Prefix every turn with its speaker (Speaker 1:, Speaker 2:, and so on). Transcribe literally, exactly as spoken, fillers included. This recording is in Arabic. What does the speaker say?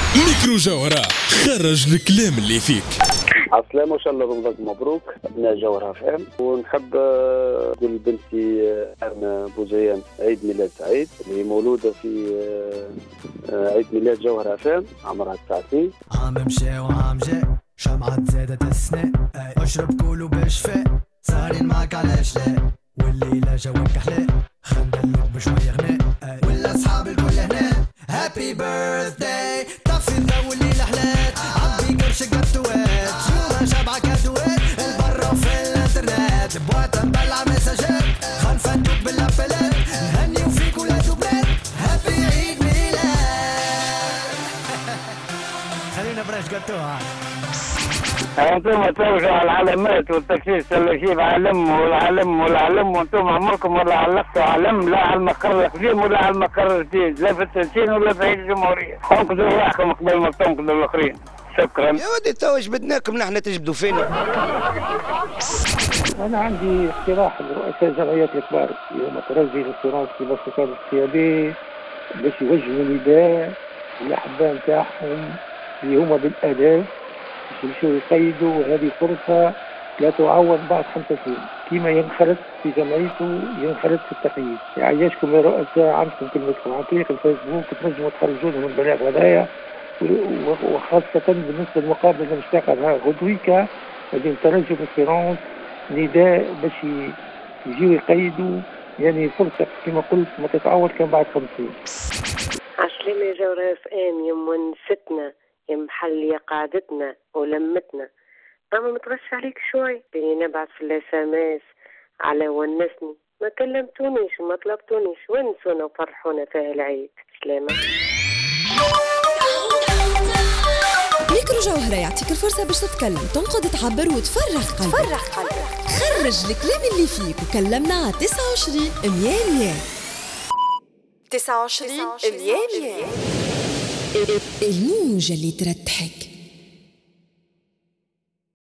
Speaker 1: ميكرو جوهرة، خرج الكلام اللي فيك.
Speaker 2: عسلامة، وإن شاء الله رمضان مبروك أبناء جوهرة فهم. ونحب نقول لبنتي أرنا بوزيان عيد ميلاد سعيد، اللي مولودة في عيد ميلاد جوهرة فهم، عمرها تسع سنين.
Speaker 3: عام مشى وعام جاء، شمعة زادت السنة، اشرب كولو بشفاء، سهرين معك علاش لا، والليلة جوك أحلى، خندلك بشوية غناء، ولا أصحاب الكل هنا. هابي بيرثداي، طفي الضو الليلة حلات، عبي كرش قطوات، يوم شبعة كادوات، البرا وفي الانترنت، بواتا نبلع مساجات، خنفندوك بالابلات، نهني وفيك ولاد وبنات، هابي عيد ميلاد. خلينا براش قطوها.
Speaker 4: انتم توجعوا على العلامات والتكسيس اللي يجيب علم والعلم والعلم، وانتم عمركم ولا علقتوا علم لا على المقر القديم ولا على المقر الجديد، لا في التنسيق ولا في عيد الجمهوريه. انقذوا روحكم قبل ما تنقذوا الاخرين. شكرا.
Speaker 5: يا ودي تو جبدناكم نحن تجبدوا فينا.
Speaker 6: انا عندي اقتراح لرؤساء الجمعيات الكبار يوم ترجي للصراط في مؤسسات القياديه باش يوجهوا نداء للاحباء نتاعهم اللي هما بالالاف يمشوا يقيدوا هذه فرصة لا تعوض بعد خمسة سنين، كيما ينخرط في جمعيته ينخرط في التقييد. يعيشكم يا رؤساء، عندكم كلمتكم عن طريق الفيسبوك، تنجموا تخرجوا لهم البلاغ هذايا، وخاصة بالنسبة للمقابلة اللي مشتاقة غدويكا غادي نترجوا بالفرنس نداء باش يجيوا يقيدوا، يعني فرصة كما قلت ما تتعوض كان بعد خمس سنين.
Speaker 7: عسلامة يا جوهرة اف ام، يا منستنا، يا محلية قعدتنا ولمتنا. أما متغش عليك شوي بيني نبعث في الاساماس على ونسني، ما كلمتونيش وما طلبتونيش، ونسونا وفرحونا في العيد. سلامة.
Speaker 8: ميكرو جوهرة يعطيك الفرصة باش تتكلم، تنقد، تعبر وتفرغ قلبك. فرغ قلبك، خرج الكلام اللي فيك وكلمنا على تسعة وعشرين مية مية. تسعة وعشرين مية مية، الموجة اللي ترتحك.